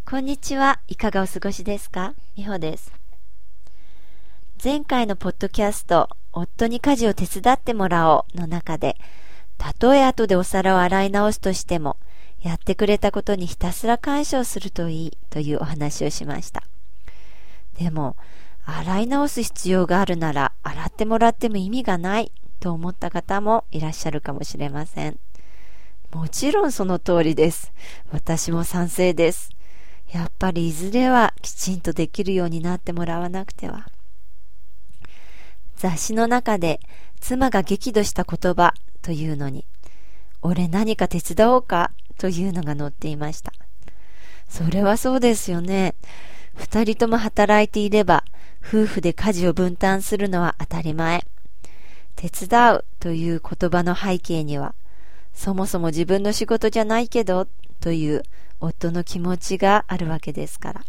こんにちは。いかがお過ごしですか？みほです。前回のポッドキャスト、夫に家事を手伝ってもらおうの中で、たとえ後でお皿を洗い直すとしても、やってくれたことにひたすら感謝をするといいというお話をしました。でも、洗い直す必要があるなら、洗ってもらっても意味がないと思った方もいらっしゃるかもしれません。もちろんその通りです。私も賛成です。やっぱりいずれはきちんとできるようになってもらわなくては。雑誌の中で妻が激怒した言葉というのに、俺何か手伝おうかというのが載っていました。それはそうですよね。二人とも働いていれば、夫婦で家事を分担するのは当たり前。手伝うという言葉の背景には、そもそも自分の仕事じゃないけどという夫の気持ちがあるわけですから。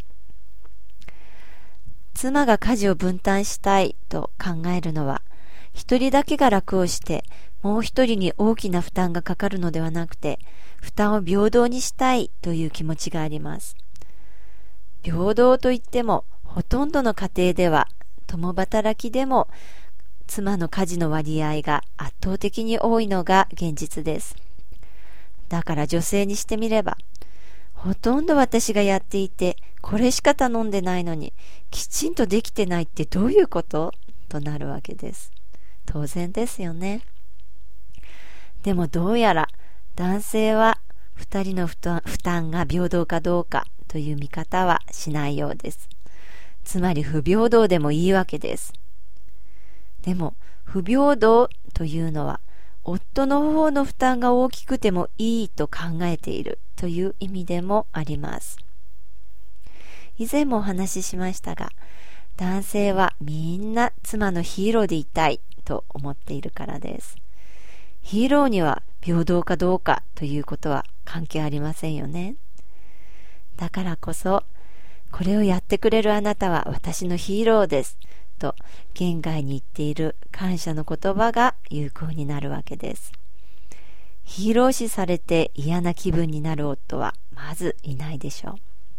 妻が家事を分担したいと考えるのは、一人だけが楽をして、もう一人に大きな負担がかかるのではなくて、負担を平等にしたいという気持ちがあります。平等といっても、ほとんどの家庭では、共働きでも、妻の家事の割合が圧倒的に多いのが現実です。だから女性にしてみれば、ほとんど私がやっていて、これしか頼んでないのに、きちんとできてないってどういうこととなるわけです。当然ですよね。でもどうやら男性は2人の負担が平等かどうかという見方はしないようです。つまり不平等でもいいわけです。でも不平等というのは夫の方の負担が大きくてもいいと考えているという意味でもあります。以前もお話ししましたが、男性はみんな妻のヒーローでいたいと思っているからです。ヒーローには平等かどうかということは関係ありませんよね。だからこそ、これをやってくれるあなたは私のヒーローですと言外に言っている感謝の言葉が有効になるわけです。ヒーロー視されて嫌な気分になる夫はまずいないでしょう。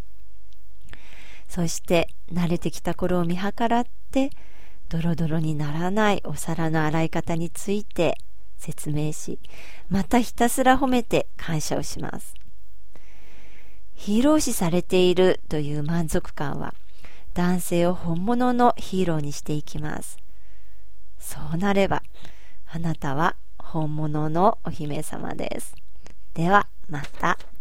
そして慣れてきた頃を見計らってドロドロにならないお皿の洗い方について説明し、またひたすら褒めて感謝をします。ヒーロー視されているという満足感は男性を本物のヒーローにしていきます。そうなればあなたは本物のお姫様です。ではまた。